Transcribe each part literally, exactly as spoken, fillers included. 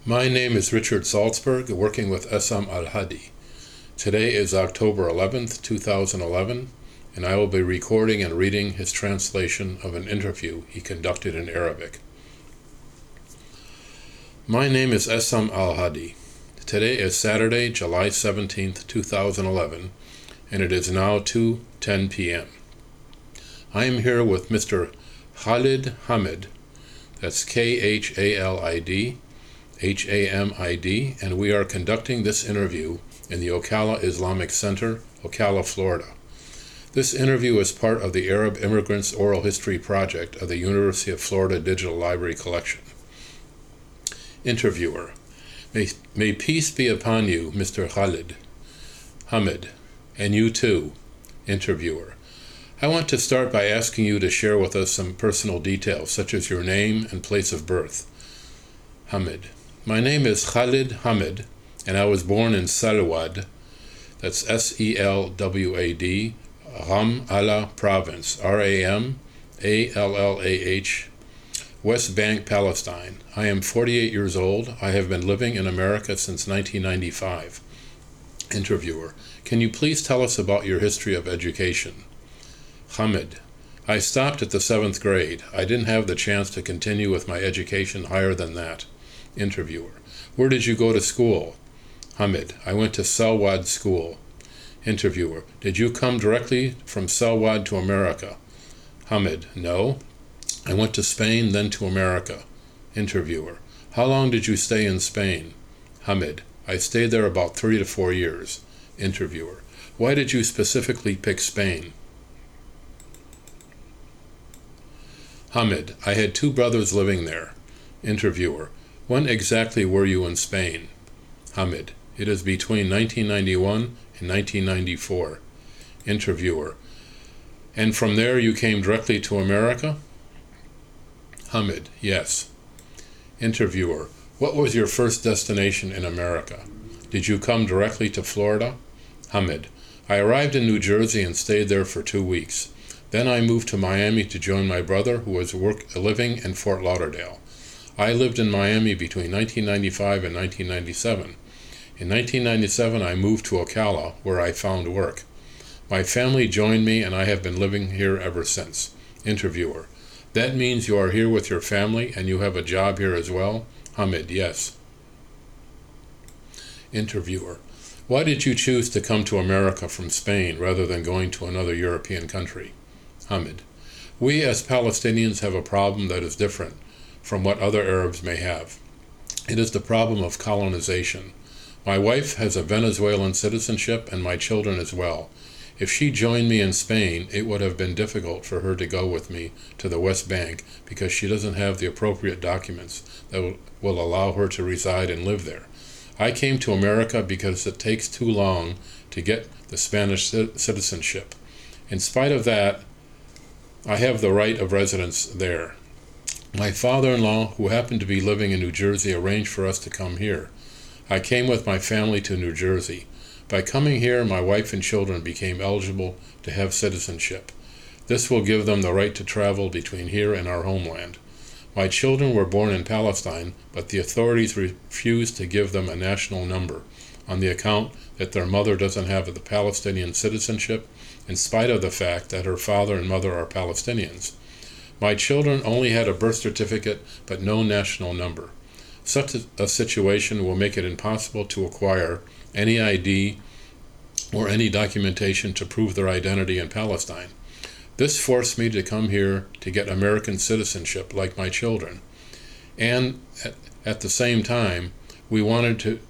My name is Richard Salzberg, working with Essam Al-Hadi. Today is October eleventh, two thousand eleven, and I will be recording and reading his translation of an interview he conducted in Arabic. My name is Essam Al-Hadi. Today is Saturday, July seventeenth, two thousand eleven, and it is now two ten p.m. I am here with Mister Khalid Hamid, that's K H A L I D, H A M I D, and we are conducting this interview in the Ocala Islamic Center, Ocala, Florida. This interview is part of the Arab Immigrants Oral History Project of the University of Florida Digital Library Collection. Interviewer: May, may peace be upon you, Mister Khalid Hamid, and you too. Interviewer: I want to start by asking you to share with us some personal details, such as your name and place of birth. Hamid: My name is Khalid Hamid, and I was born in Salwad, that's S E L W A D, Ram Allah Province, R A M A L L A H, West Bank, Palestine. I am forty-eight years old. I have been living in America since nineteen ninety-five. Interviewer: Can you please tell us about your history of education? Hamid: I stopped at the seventh grade. I didn't have the chance to continue with my education higher than that. Interviewer: Where did you go to school? Hamid: I went to Salwad School. Interviewer: Did you come directly from Salwad to America? Hamid: No. I went to Spain, then to America. Interviewer: How long did you stay in Spain? Hamid: I stayed there about three to four years. Interviewer: Why did you specifically pick Spain? Hamid: I had two brothers living there. Interviewer: When exactly were you in Spain? Hamid: It is between nineteen ninety-one and nineteen ninety-four. Interviewer: And from there you came directly to America? Hamid: Yes. Interviewer: What was your first destination in America? Did you come directly to Florida? Hamid: I arrived in New Jersey and stayed there for two weeks. Then I moved to Miami to join my brother, who was work, living in Fort Lauderdale. I lived in Miami between nineteen ninety-five and nineteen ninety-seven. In nineteen ninety-seven, I moved to Ocala, where I found work. My family joined me, and I have been living here ever since. Interviewer: That means you are here with your family, and you have a job here as well? Hamid: Yes. Interviewer: Why did you choose to come to America from Spain rather than going to another European country? Hamid: We as Palestinians have a problem that is different from what other Arabs may have. It is the problem of colonization. My wife has a Venezuelan citizenship and my children as well. If she joined me in Spain, it would have been difficult for her to go with me to the West Bank because she doesn't have the appropriate documents that will allow her to reside and live there. I came to America because it takes too long to get the Spanish citizenship. In spite of that, I have the right of residence there. My father-in-law, who happened to be living in New Jersey, arranged for us to come here. I came with my family to New Jersey. By coming here, my wife and children became eligible to have citizenship. This will give them the right to travel between here and our homeland. My children were born in Palestine, but the authorities refused to give them a national number on the account that their mother doesn't have the Palestinian citizenship, in spite of the fact that her father and mother are Palestinians. My children only had a birth certificate, but no national number. Such a situation will make it impossible to acquire any I D or any documentation to prove their identity in Palestine. This forced me to come here to get American citizenship like my children. And at, at the same time, we wanted to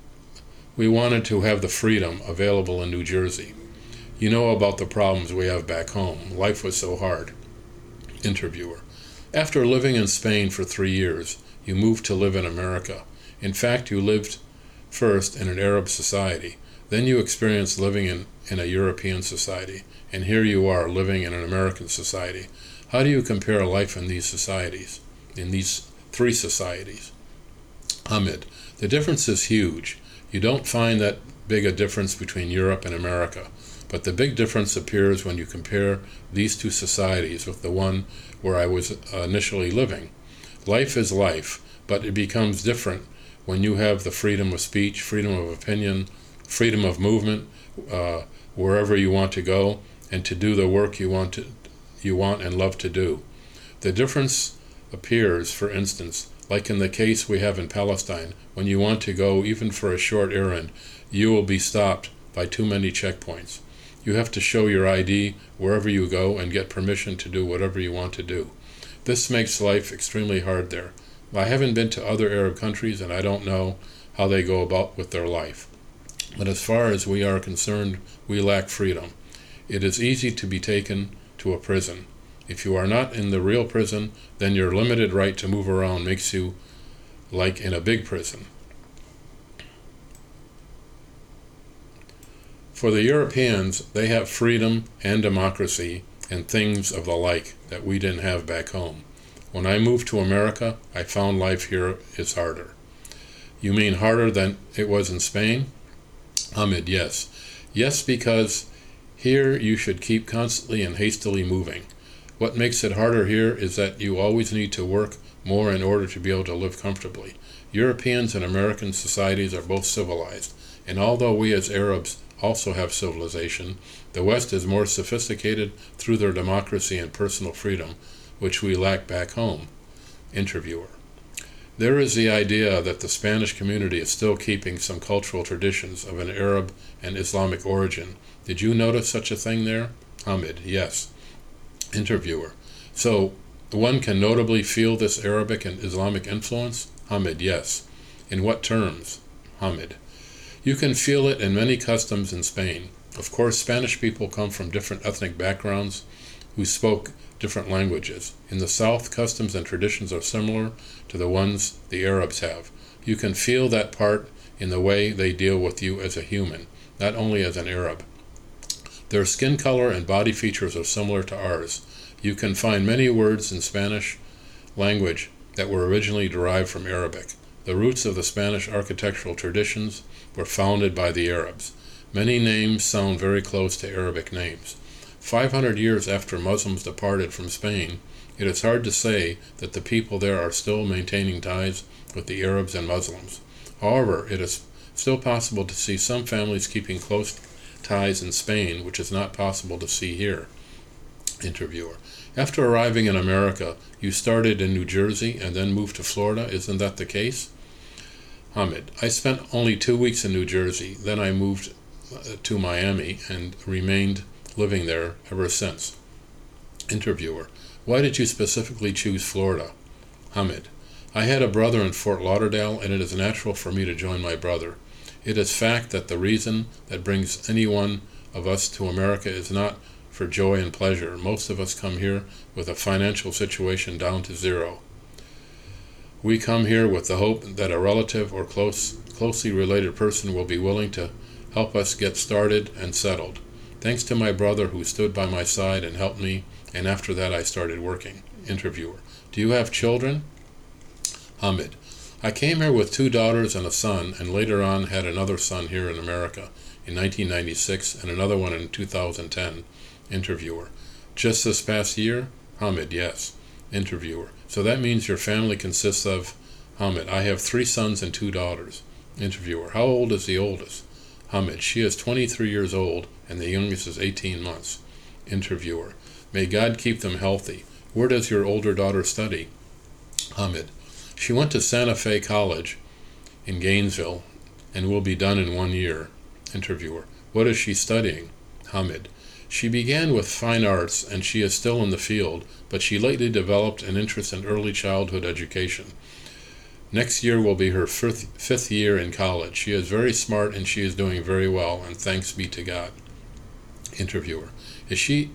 we wanted to have the freedom available in New Jersey. You know about the problems we have back home. Life was so hard. Interviewer: After living in Spain for three years, you moved to live in America. In fact, you lived first in an Arab society. Then you experienced living in, in a European society. And here you are living in an American society. How do you compare life in these societies, in these three societies? Hamid: The difference is huge. You don't find that big a difference between Europe and America. But the big difference appears when you compare these two societies with the one where I was initially living. Life is life, but it becomes different when you have the freedom of speech, freedom of opinion, freedom of movement, uh, wherever you want to go, and to do the work you want to, you want and love to do. The difference appears, for instance, like in the case we have in Palestine, when you want to go even for a short errand, you will be stopped by too many checkpoints. You have to show your I D wherever you go and get permission to do whatever you want to do. This makes life extremely hard there. I haven't been to other Arab countries and I don't know how they go about with their life. But as far as we are concerned, we lack freedom. It is easy to be taken to a prison. If you are not in the real prison, then your limited right to move around makes you like in a big prison. For the Europeans, they have freedom and democracy and things of the like that we didn't have back home. When I moved to America, I found life here is harder. You mean harder than it was in Spain? Hamid, yes. Yes, because here you should keep constantly and hastily moving. What makes it harder here is that you always need to work more in order to be able to live comfortably. Europeans and American societies are both civilized, and although we as Arabs also have civilization, the West is more sophisticated through their democracy and personal freedom, which we lack back home. Interviewer. There is the idea that the Spanish community is still keeping some cultural traditions of an Arab and Islamic origin. Did you notice such a thing there? Hamid, yes. Interviewer. So, one can notably feel this Arabic and Islamic influence? Hamid, yes. In what terms? Hamid. You can feel it in many customs in Spain. Of course, Spanish people come from different ethnic backgrounds who spoke different languages. In the South, customs and traditions are similar to the ones the Arabs have. You can feel that part in the way they deal with you as a human, not only as an Arab. Their skin color and body features are similar to ours. You can find many words in Spanish language that were originally derived from Arabic. The roots of the Spanish architectural traditions were founded by the Arabs. Many names sound very close to Arabic names. five hundred years after Muslims departed from Spain, it is hard to say that the people there are still maintaining ties with the Arabs and Muslims. However, it is still possible to see some families keeping close ties in Spain, which is not possible to see here. Interviewer. After arriving in America, you started in New Jersey and then moved to Florida. Isn't that the case? Hamid. I spent only two weeks in New Jersey. Then I moved uh, to Miami and remained living there ever since. Interviewer. Why did you specifically choose Florida? Hamid. I had a brother in Fort Lauderdale, and it is natural for me to join my brother. It is fact that the reason that brings any one of us to America is not for joy and pleasure. Most of us come here with a financial situation down to zero. We come here with the hope that a relative or close, closely related person will be willing to help us get started and settled. Thanks to my brother who stood by my side and helped me, and after that I started working. Interviewer. Do you have children? Hamid. I came here with two daughters and a son, and later on had another son here in America in nineteen ninety-six and another one in two thousand ten. Interviewer. Just this past year? Hamid. Yes. Interviewer. So that means your family consists of... Hamid. I have three sons and two daughters. Interviewer. How old is the oldest? Hamid. She is twenty-three years old and the youngest is eighteen months. Interviewer. May God keep them healthy. Where does your older daughter study? Hamid. She went to Santa Fe College in Gainesville and will be done in one year. Interviewer. What is she studying? Hamid. She began with fine arts and she is still in the field, but she lately developed an interest in early childhood education. Next year will be her fifth, fifth year in college. She is very smart and she is doing very well, and thanks be to God. Interviewer. Is she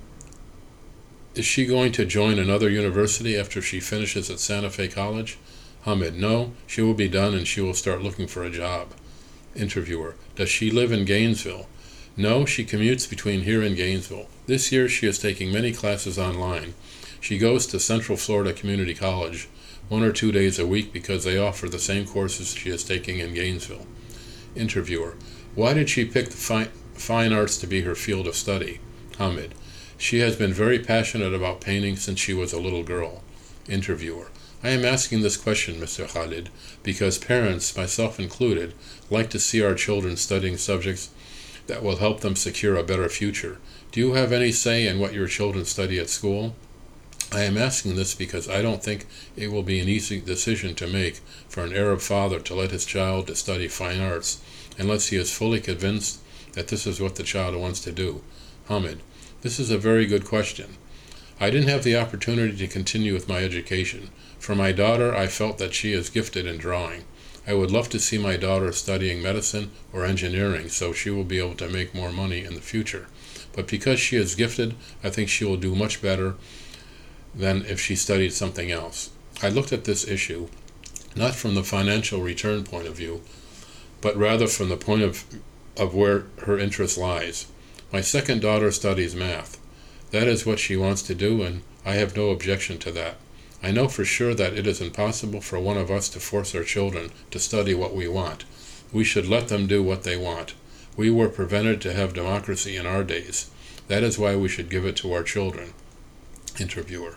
is she going to join another university after she finishes at Santa Fe College? Hamid. No, she will be done and she will start looking for a job. Interviewer. Does she live in Gainesville? No, she commutes between here and Gainesville. This year she is taking many classes online. She goes to Central Florida Community College one or two days a week because they offer the same courses she is taking in Gainesville. Interviewer. Why did she pick the fine, fine arts to be her field of study? Hamid. She has been very passionate about painting since she was a little girl. Interviewer: I am asking this question, Mister Khalid, because parents, myself included, like to see our children studying subjects that will help them secure a better future. Do you have any say in what your children study at school? I am asking this because I don't think it will be an easy decision to make for an Arab father to let his child to study fine arts unless he is fully convinced that this is what the child wants to do. Hamid: This is a very good question. I didn't have the opportunity to continue with my education. For my daughter, I felt that she is gifted in drawing. I would love to see my daughter studying medicine or engineering so she will be able to make more money in the future. But because she is gifted, I think she will do much better than if she studied something else. I looked at this issue not from the financial return point of view, but rather from the point of, of where her interest lies. My second daughter studies math. That is what she wants to do, and I have no objection to that. I know for sure that it is impossible for one of us to force our children to study what we want. We should let them do what they want. We were prevented to have democracy in our days. That is why we should give it to our children. Interviewer: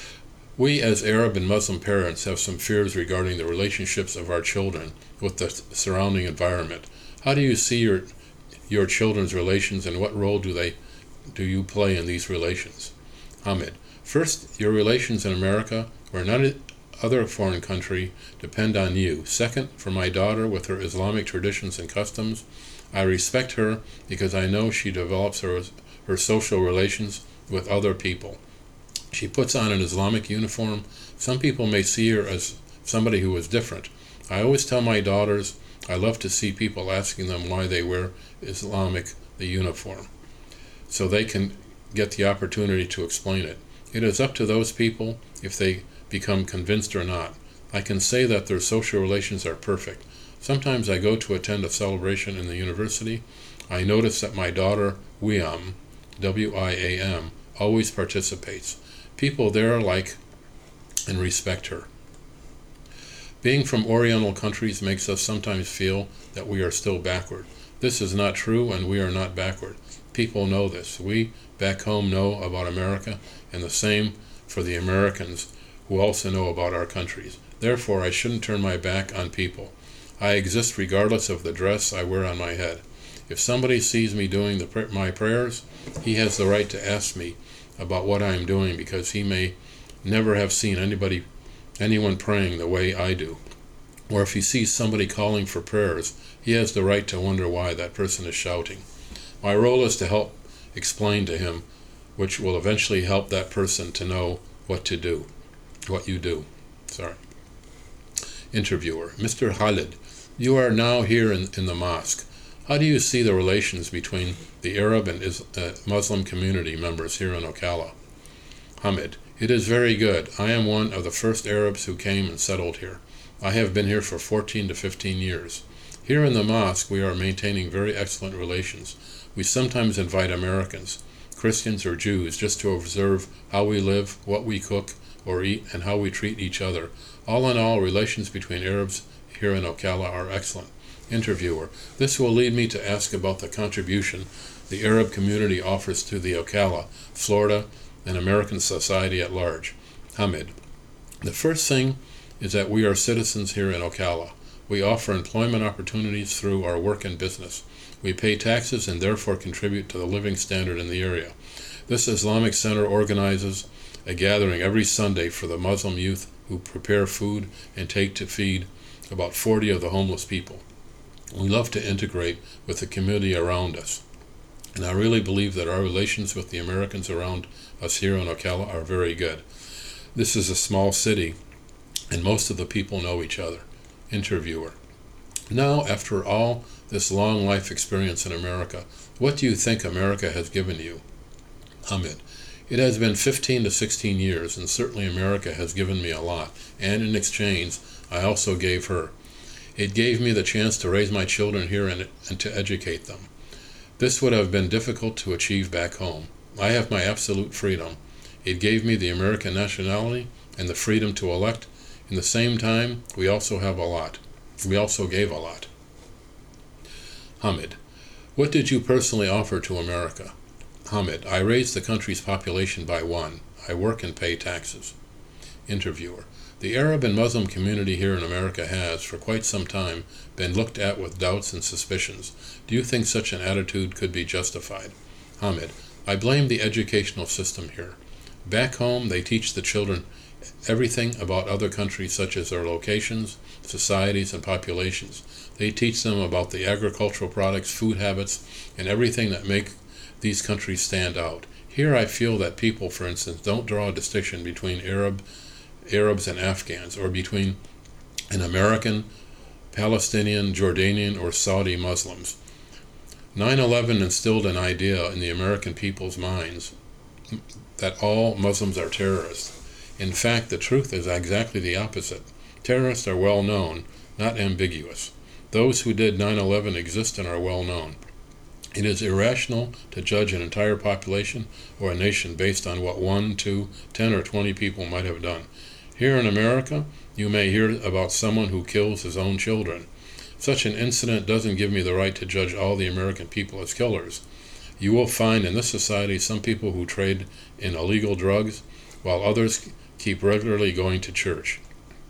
We as Arab and Muslim parents have some fears regarding the relationships of our children with the surrounding environment. How do you see your your children's relations, and what role do they do you play in these relations? Hamid: First, your relations in America or any other foreign country depend on you. Second, for my daughter with her Islamic traditions and customs, I respect her because I know she develops her, her social relations with other people. She puts on an Islamic uniform. Some people may see her as somebody who is different. I always tell my daughters I love to see people asking them why they wear Islamic the uniform, so they can get the opportunity to explain it. It is up to those people if they become convinced or not. I can say that their social relations are perfect. Sometimes I go to attend a celebration in the university. I notice that my daughter, Wiam, W I A M, always participates. People there like and respect her. Being from Oriental countries makes us sometimes feel that we are still backward. This is not true, and we are not backward. People know this. We back home know about America, and the same for the Americans who also know about our countries. Therefore, I shouldn't turn my back on people. I exist regardless of the dress I wear on my head. If somebody sees me doing the, my prayers, he has the right to ask me about what I am doing, because he may never have seen anybody, anyone praying the way I do. Or if he sees somebody calling for prayers, he has the right to wonder why that person is shouting. My role is to help explain to him, which will eventually help that person to know what to do, what you do. Sorry. Interviewer: Mister Khalid, you are now here in, in the mosque. How do you see the relations between the Arab and Is, uh, Muslim community members here in Ocala? Hamid: It is very good. I am one of the first Arabs who came and settled here. I have been here for fourteen to fifteen years. Here in the mosque, we are maintaining very excellent relations. We sometimes invite Americans, Christians or Jews, just to observe how we live, what we cook or eat, and how we treat each other. All in all, relations between Arabs here in Ocala are excellent. Interviewer: This will lead me to ask about the contribution the Arab community offers to the Ocala, Florida, and American society at large. Hamid: The first thing is that we are citizens here in Ocala. We offer employment opportunities through our work and business. We pay taxes and therefore contribute to the living standard in the area. This Islamic Center organizes a gathering every Sunday for the Muslim youth who prepare food and take to feed about forty of the homeless people. We love to integrate with the community around us, and I really believe that our relations with the Americans around us here in Ocala are very good. This is a small city, and most of the people know each other. Interviewer: Now, after all this long life experience in America, what do you think America has given you? Hamid: It has been fifteen to sixteen years, and certainly America has given me a lot, and in exchange, I also gave her. It gave me the chance to raise my children here and, and to educate them. This would have been difficult to achieve back home. I have my absolute freedom. It gave me the American nationality and the freedom to elect. In the same time, we also have a lot. We also gave a lot. Hamid: What did you personally offer to America? Hamid: I raised the country's population by one. I work and pay taxes. Interviewer: The Arab and Muslim community here in America has, for quite some time, been looked at with doubts and suspicions. Do you think such an attitude could be justified? Hamid: I blame the educational system here. Back home, they teach the children everything about other countries, such as their locations, societies, and populations. They teach them about the agricultural products, food habits, and everything that make these countries stand out. Here I feel that people, for instance, don't draw a distinction between Arab, Arabs and Afghans, or between an American, Palestinian, Jordanian, or Saudi Muslims. nine eleven instilled an idea in the American people's minds that all Muslims are terrorists. In fact, the truth is exactly the opposite. Terrorists are well known, not ambiguous. Those who did nine eleven exist and are well known. It is irrational to judge an entire population or a nation based on what one, two, ten, or twenty people might have done. Here in America, you may hear about someone who kills his own children. Such an incident doesn't give me the right to judge all the American people as killers. You will find in this society some people who trade in illegal drugs, while others keep regularly going to church.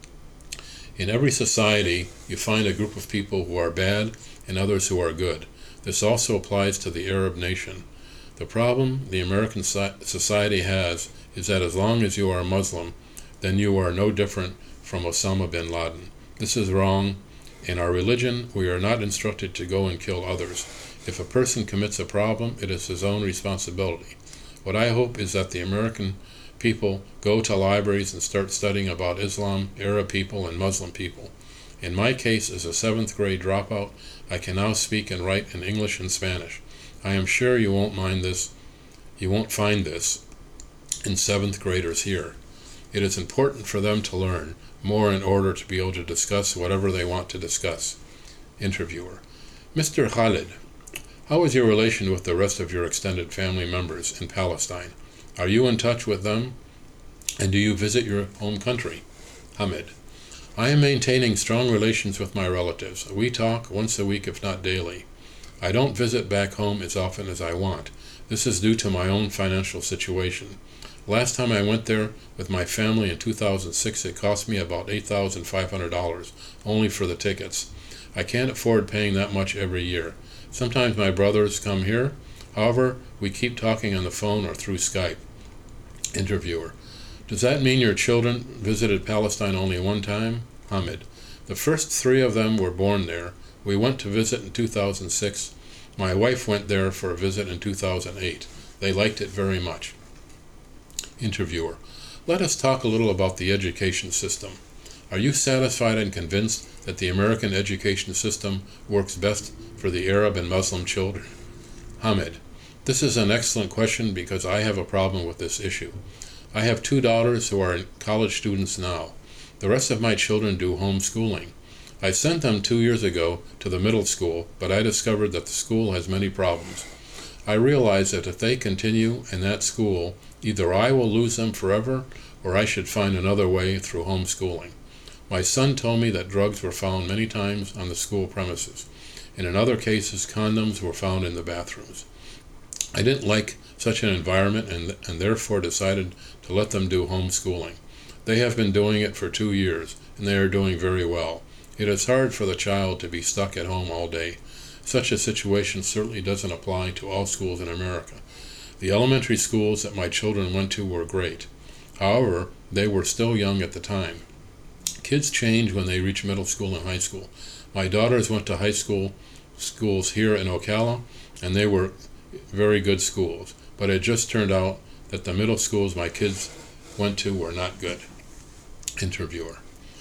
In every society, you find a group of people who are bad and others who are good. This also applies to the Arab nation. The problem the American society has is that as long as you are a Muslim, then you are no different from Osama bin Laden. This is wrong. In our religion, we are not instructed to go and kill others. If a person commits a problem, it is his own responsibility. What I hope is that the American people go to libraries and start studying about Islam, Arab people, and Muslim people. In my case, as a seventh grade dropout, I can now speak and write in English and Spanish. I am sure you won't mind this. You won't find this in seventh graders here. It is important for them to learn more in order to be able to discuss whatever they want to discuss. Interviewer: Mister Khalid, how is your relation with the rest of your extended family members in Palestine? Are you in touch with them? And do you visit your home country? Hamid: I am maintaining strong relations with my relatives. We talk once a week, if not daily. I don't visit back home as often as I want. This is due to my own financial situation. Last time I went there with my family in two thousand six, it cost me about eight thousand five hundred dollars, only for the tickets. I can't afford paying that much every year. Sometimes my brothers come here. However, we keep talking on the phone or through Skype. Interviewer: Does that mean your children visited Palestine only one time? Hamid: The first three of them were born there. We went to visit in two thousand six. My wife went there for a visit in two thousand eight. They liked it very much. Interviewer: Let us talk a little about the education system. Are you satisfied and convinced that the American education system works best for the Arab and Muslim children? Hamid: This is an excellent question because I have a problem with this issue. I have two daughters who are college students now. The rest of my children do homeschooling. I sent them two years ago to the middle school, but I discovered that the school has many problems. I realize that if they continue in that school, either I will lose them forever, or I should find another way through homeschooling. My son told me that drugs were found many times on the school premises, and in other cases, condoms were found in the bathrooms. I didn't like such an environment and, and therefore decided to let them do homeschooling. They have been doing it for two years, and they are doing very well. It is hard for the child to be stuck at home all day. Such a situation certainly doesn't apply to all schools in America. The elementary schools that my children went to were great. However, they were still young at the time. Kids change when they reach middle school and high school. My daughters went to high school schools here in Ocala, and they were very good schools. But it just turned out that the middle schools my kids went to were not good. Interviewer: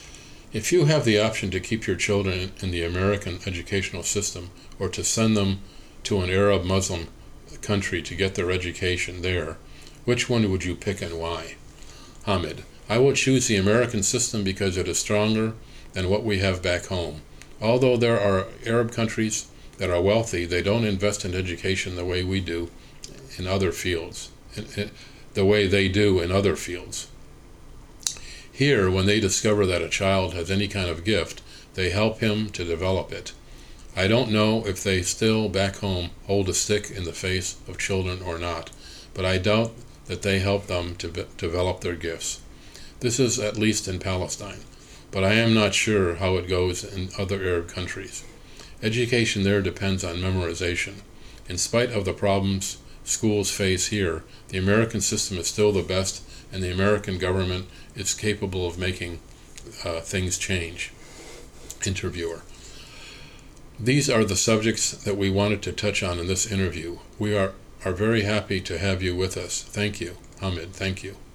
If you have the option to keep your children in the American educational system or to send them to an Arab Muslim country to get their education there, which one would you pick and why? Hamid: I will choose the American system because it is stronger than what we have back home. Although there are Arab countries that are wealthy, they don't invest in education the way we do in other fields, the way they do in other fields. Here, when they discover that a child has any kind of gift, they help him to develop it. I don't know if they still back home hold a stick in the face of children or not, but I doubt that they help them to be- develop their gifts. This is at least in Palestine, but I am not sure how it goes in other Arab countries. Education there depends on memorization. In spite of the problems schools face here, the American system is still the best, and the American government is capable of making uh, things change. Interviewer: These are the subjects that we wanted to touch on in this interview. We are, are very happy to have you with us. Thank you. Hamid, thank you.